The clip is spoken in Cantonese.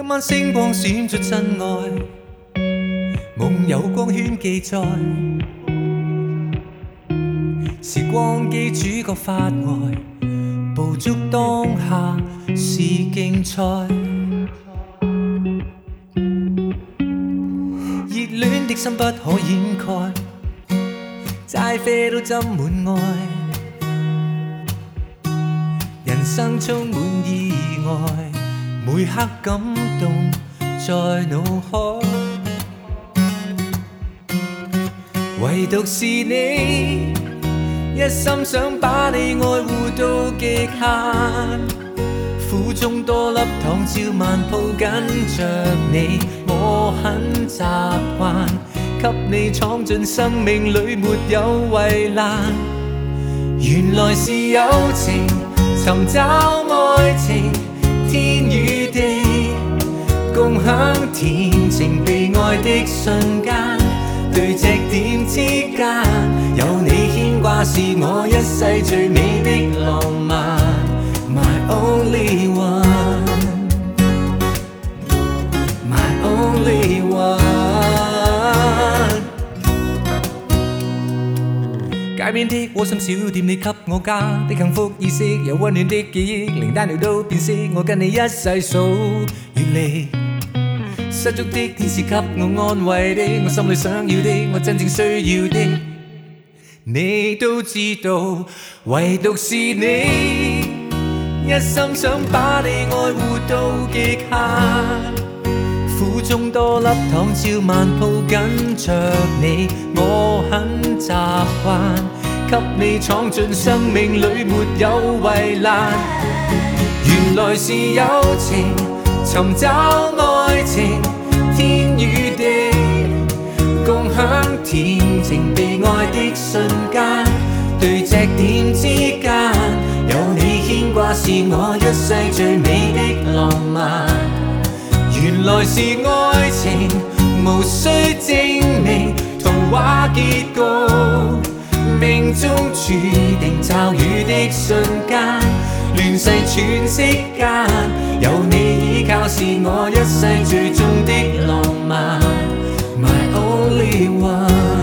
晚星光閃出真愛，夢有光圈記載，時光機主角發呆，捕捉當下是競賽，熱戀的心不可掩蓋，齋啡都斟滿愛，人生充滿意外，每刻感動在腦海，唯獨是你，一心想把你愛護到極限，苦中多粒糖照慢抱緊着你，我很習慣，給你闖進生命裏沒有圍欄，原來是友情，尋找愛情，天與地，共享甜情被愛的瞬間，對隻點之間，有你牽掛是我一世最美的浪漫 My only one My only one 街邊的窩心小店，你給我家的幸福意識，有溫暖的記憶，連單條都變色，我跟你一世數遠離。失足的天使給我安慰的，我心裏想要的，我真正需要的，你都知道，唯獨是你，一心想把你愛護到極限，苦中多粒糖照慢抱緊着你，我很習慣，給你闖進生命裏沒有圍欄，原來是友情，尋找愛情，天與地，共享甜情被愛的瞬間，對隻點之間，有你牽掛是我一世最美的浪漫，原來是愛情，無需證明童話結局，命中注定驟雨的瞬間，亂世喘息間，有你依靠是我一世最終的浪漫 My only one